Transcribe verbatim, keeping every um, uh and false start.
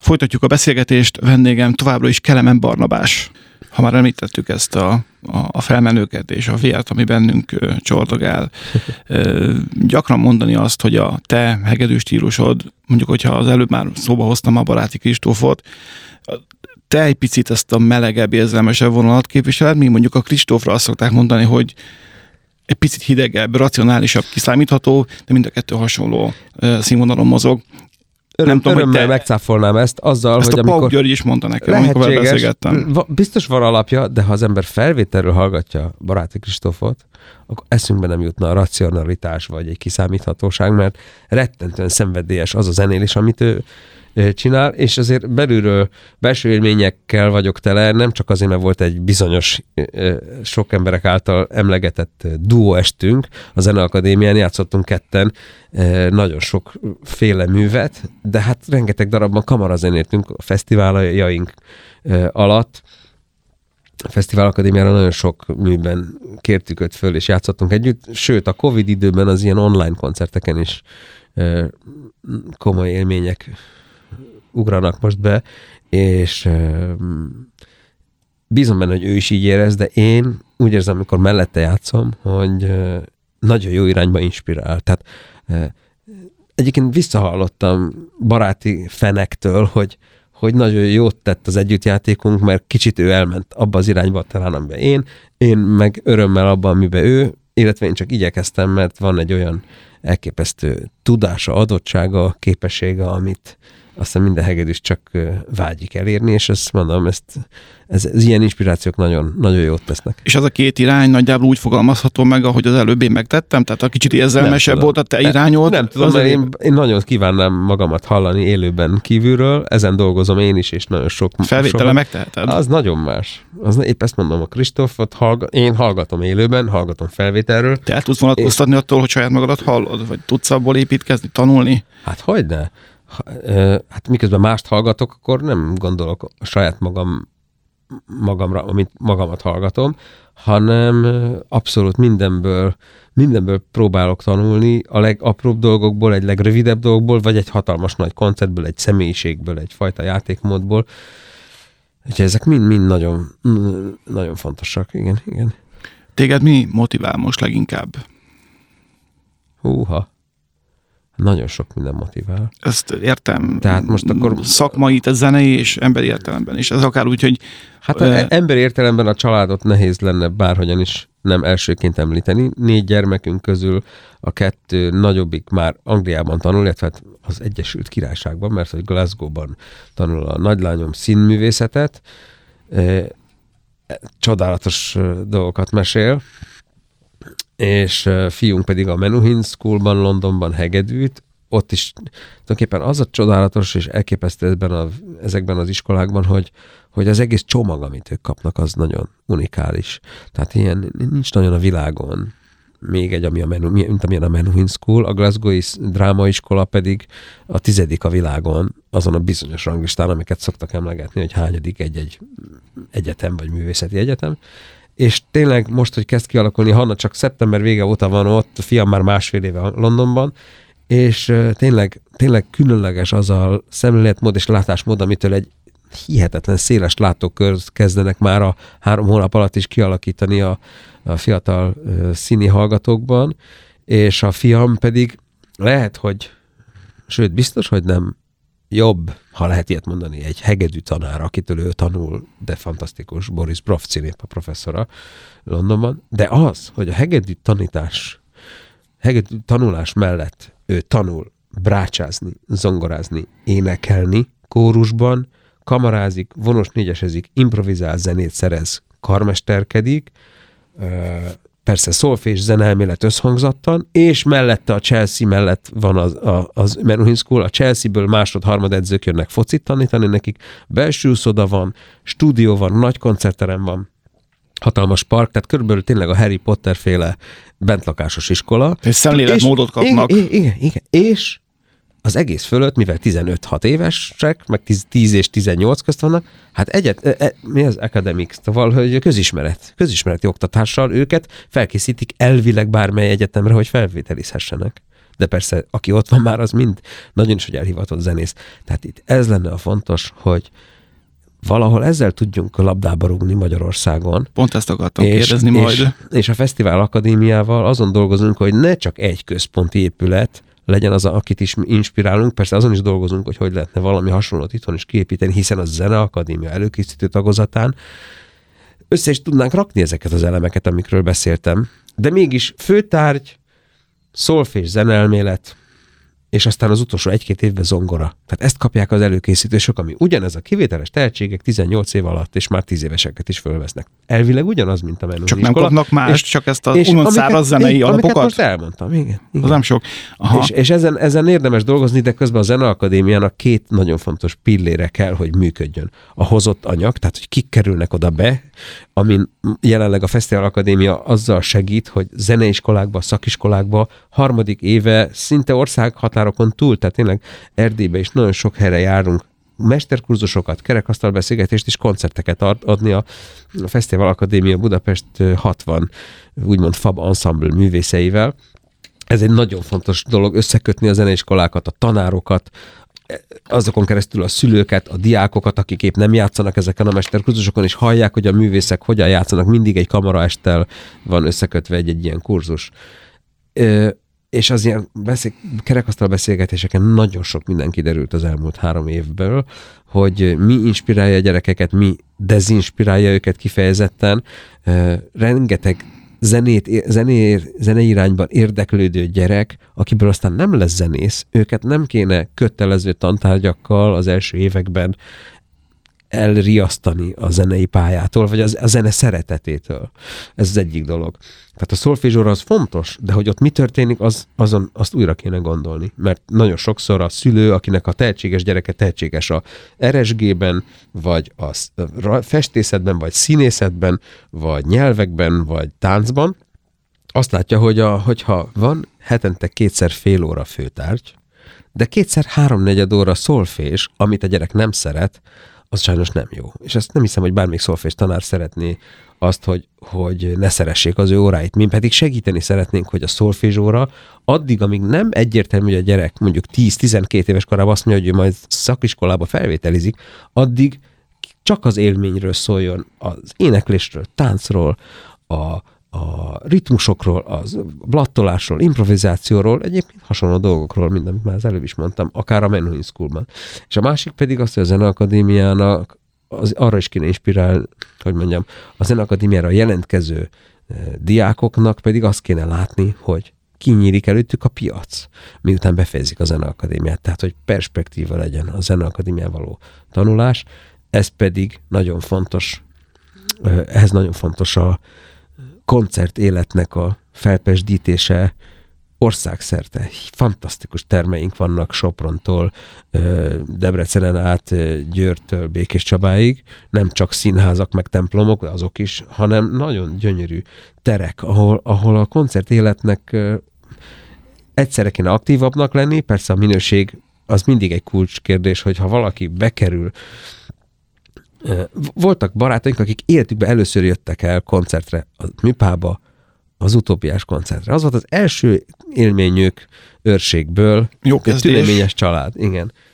Folytatjuk a beszélgetést, vendégem továbbra is Kelemen Barnabás. Ha már említettük ezt a, a, a felmenőket és a vért, ami bennünk ö, csordogál, ö, gyakran mondani azt, hogy a te hegedű stílusod, mondjuk, hogyha az előbb már szóba hoztam a Baráti Kristófot, te egy picit ezt a melegebb, érzelmesebb vonalat képviseled, míg mondjuk a Kristófra azt szokták mondani, hogy egy picit hidegebb, racionálisabb, kiszámítható, de mind a kettő hasonló uh, színvonalon mozog. Öröm, nem tudom, örömmel hogy te... megcáfolnám ezt azzal, ezt hogy a amikor... Pauk György is mondta nekem, amikor beszélgettem. Biztos van alapja, de ha az ember felvételről hallgatja Baráti Kristófot, akkor eszünkbe nem jutna a racionalitás vagy egy kiszámíthatóság, mert rettentően szenvedélyes az a zenélés, amit ő csinál, és azért belülről belső élményekkel vagyok tele, nem csak azért, mert volt egy bizonyos sok emberek által emlegetett duó estünk, a Zeneakadémián játszottunk ketten nagyon sokféle művet, de hát rengeteg darabban kamarazenéltünk a fesztiváljaink alatt. A Fesztiválakadémiára nagyon sok műben kértük őt föl, és játszottunk együtt, sőt a Covid időben az ilyen online koncerteken is komoly élmények ugranak most be, és uh, bízom benne, hogy ő is így érez, de én úgy érzem, amikor mellette játszom, hogy uh, nagyon jó irányba inspirál. Tehát uh, egyébként visszahallottam baráti fenektől, hogy, hogy nagyon jót tett az együttjátékunk, mert kicsit ő elment abba az irányba talán, amiben én, én meg örömmel abban, amiben ő, illetve én csak igyekeztem, mert van egy olyan elképesztő tudása, adottsága, képessége, amit aztán minden hegedűs csak vágyik elérni, és ezt mondom, ezt, ez, ez ilyen inspirációk nagyon, nagyon jót tesznek. És az a két irány nagyjából úgy fogalmazható meg, ahogy az előbb én megtettem? Tehát a kicsit érzelmesebb volt a te irányod? Nem tudom, mert én, én nagyon kívánnám magamat hallani élőben kívülről, ezen dolgozom én is, és nagyon sok... Felvétele megteheted? Az nagyon más. Az, épp ezt mondom a Kristófot, hallga, én hallgatom élőben, hallgatom felvételről. Te el tudsz vonatkoztatni és... attól, hogy saját magadat hallod? Vagy tudsz abból építkezni, tanulni? Hát hogyne? Hát miközben mást hallgatok, akkor nem gondolok a saját magam, magamra, amit magamat hallgatom, hanem abszolút mindenből, mindenből próbálok tanulni, a legapróbb dolgokból, egy legrövidebb dolgokból, vagy egy hatalmas nagy koncertből, egy személyiségből, egyfajta játékmódból. Úgyhogy ezek mind-mind nagyon, nagyon fontosak, igen, igen. Téged mi motivál most leginkább? Húha. Nagyon sok minden motivál. Ezt értem. Tehát most akkor... Szakmai, tehát zenei és emberi értelemben is. Ez akár úgy, hogy... Hát ö... emberi értelemben a családot nehéz lenne bárhogyan is nem elsőként említeni. Négy gyermekünk közül a kettő nagyobbik már Angliában tanul, illetve az Egyesült Királyságban, mert hogy Glasgow-ban tanul a nagylányom színművészetet. Csodálatos dolgokat mesél. És fiunk pedig a Menuhin Schoolban, Londonban hegedűt. Ott is tulajdonképpen az a csodálatos és elképesztő ebben a, ezekben az iskolákban, hogy, hogy az egész csomag, amit ők kapnak, az nagyon unikális. Tehát ilyen nincs nagyon a világon még egy, ami a Menu, mint amilyen a Menuhin School. A Glasgow-i drámaiskola pedig a tizedik a világon, azon a bizonyos ranglistán, amiket szoktak emlegetni, hogy hányadik egy-egy egyetem vagy művészeti egyetem. És tényleg most, hogy kezd kialakulni, Hanna csak szeptember vége óta van ott, a fiam már másfél éve Londonban, és tényleg, tényleg különleges az a szemléletmód és látásmód, amitől egy hihetetlen széles látókör kezdenek már a három hónap alatt is kialakítani a, a fiatal uh, színi hallgatókban, és a fiam pedig lehet, hogy, sőt, biztos, hogy nem jobb, ha lehet ilyet mondani, egy hegedű tanár, akitől ő tanul, de fantasztikus, Boris Brovcini, a professzora Londonban, de az, hogy a hegedű tanítás, hegedű tanulás mellett ő tanul brácsázni, zongorázni, énekelni, kórusban, kamarázik, vonos négyesezik, improvizál, zenét szerez, karmesterkedik, persze szolfés, zeneelmélet összhangzattan, és mellette a Chelsea mellett van az, a, az Menuhin School, a Chelsea-ből másod-harmad edzők jönnek focit tanítani nekik, belső úszoda van, stúdió van, nagy koncertterem van, hatalmas park, tehát körülbelül tényleg a Harry Potter féle bentlakásos iskola. És szemléletmódot kapnak. Igen, igen, igen, és az egész fölött, mivel tizenöt-hat évesek, meg tíz és tizennyolc közt vannak, hát egyet, e, e, mi az academics, szóval, hogy közismeret, közismereti oktatással őket felkészítik elvileg bármely egyetemre, hogy felvételizhessenek. de persze, aki ott van már, az mind nagyon is, hogy elhivatott zenész. Tehát itt ez lenne a fontos, hogy valahol ezzel tudjunk labdába rúgni Magyarországon. Pont ezt akartam és, kérdezni majd. És, és a Fesztivál Akadémiával azon dolgozunk, hogy ne csak egy központi épület legyen az, akit is inspirálunk. Persze azon is dolgozunk, hogy hogy lehetne valami hasonlót itthon is kiépíteni, hiszen a Zeneakadémia előkészítő tagozatán össze is tudnánk rakni ezeket az elemeket, amikről beszéltem. De mégis főtárgy, szolfés, zeneelmélet, és aztán az utolsó egy-két évben zongora. Tehát ezt kapják az előkészítősök, ami ugyanez a kivételes tehetségek tizennyolc év alatt, és már tíz éveseket is fölvesznek. Elvileg ugyanaz, mint a Menuhin Csak nem iskola, kapnak más, és, csak ezt az úgymond száraz zenei alapokat? Amiket most elmondtam, igen. igen. Az nem sok. Aha. És, és ezen, ezen érdemes dolgozni, de közben a Zeneakadémiának két nagyon fontos pillére kell, hogy működjön. A hozott anyag, tehát hogy kik kerülnek oda be, amin jelenleg a Fesztivál Akadémia azzal segít, hogy zeneiskolákba, szakiskolákba harmadik éve szinte országhatárokon túl, tehát tényleg Erdélybe is nagyon sok helyre járunk, mesterkurzusokat, kerekasztalbeszélgetést és koncerteket adni a Fesztivál Akadémia Budapest hatvan úgymond fab ensemble művészeivel. Ez egy nagyon fontos dolog, összekötni a zeneiskolákat, a tanárokat, azokon keresztül a szülőket, a diákokat, akik épp nem játszanak ezeken a mesterkurzusokon, és hallják, hogy a művészek hogyan játszanak. Mindig egy kamaraesttel van összekötve egy, egy ilyen kurzus. Ö, és az ilyen beszél, kerekasztal beszélgetéseken nagyon sok minden kiderült az elmúlt három évből, hogy mi inspirálja a gyerekeket, mi dezinspirálja őket kifejezetten. Ö, rengeteg zenét, zené, zeneirányban érdeklődő gyerek, akiből aztán nem lesz zenész, őket nem kéne kötelező tantárgyakkal az első években elriasztani a zenei pályától, vagy az, a zene szeretetétől. Ez az egyik dolog. Tehát a szolfézsóra az fontos, de hogy ott mi történik, az, azon azt újra kéne gondolni. Mert nagyon sokszor a szülő, akinek a tehetséges gyereke tehetséges a er es gében, vagy a festészetben, vagy színészetben, vagy nyelvekben, vagy táncban, azt látja, hogy a, hogyha van hetente kétszer fél óra főtárgy, de kétszer háromnegyed óra szolfés, amit a gyerek nem szeret, az sajnos nem jó. És ezt nem hiszem, hogy bármelyik szolfés tanár szeretné azt, hogy, hogy ne szeressék az ő óráit. Mi pedig segíteni szeretnénk, hogy a szolfés óra addig, amíg nem egyértelmű, hogy a gyerek mondjuk tíz-tizenkét éves korában azt mondja, hogy ő majd szakiskolába felvételizik, addig csak az élményről szóljon, az éneklésről, táncról, a a ritmusokról, az blattolásról, improvizációról, egyébként hasonló dolgokról, mint amit már az előbb is mondtam, akár a Menuhin Schoolban. És a másik pedig az, hogy a Zeneakadémiának az, arra is kéne inspirálni, hogy mondjam, a Zeneakadémiára jelentkező eh, diákoknak pedig azt kéne látni, hogy kinyílik előttük a piac, miután befejezik a Zeneakadémiát. Tehát, hogy perspektíva legyen a Zeneakadémián való tanulás. Ez pedig nagyon fontos, eh, ehhez nagyon fontos a koncert életnek a felpesdítése országszerte. Fantasztikus termeink vannak Soprontól, Debrecenen át Győrtől Békés Csabáig, nem csak színházak meg templomok, azok is, hanem nagyon gyönyörű terek, ahol, ahol a koncert életnek egyszerre kéne aktívabbnak lenni, persze a minőség az mindig egy kulcskérdés, hogy ha valaki bekerül. Voltak barátaink, akik életükben először jöttek el koncertre, a Műpába, az utópiás koncertre. Az volt az első élményük őrségből. Jó kezdés. Tüleményes család, igen.